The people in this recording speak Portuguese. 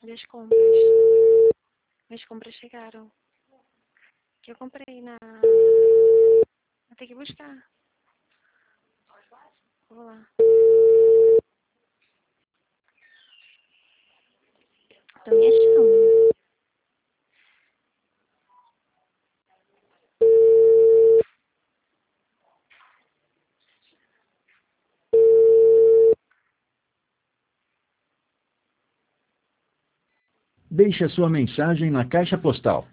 Das compras. As compras chegaram. Que eu comprei na... Vou ter que buscar. Vou lá. Tô me achando. Deixe a sua mensagem na caixa postal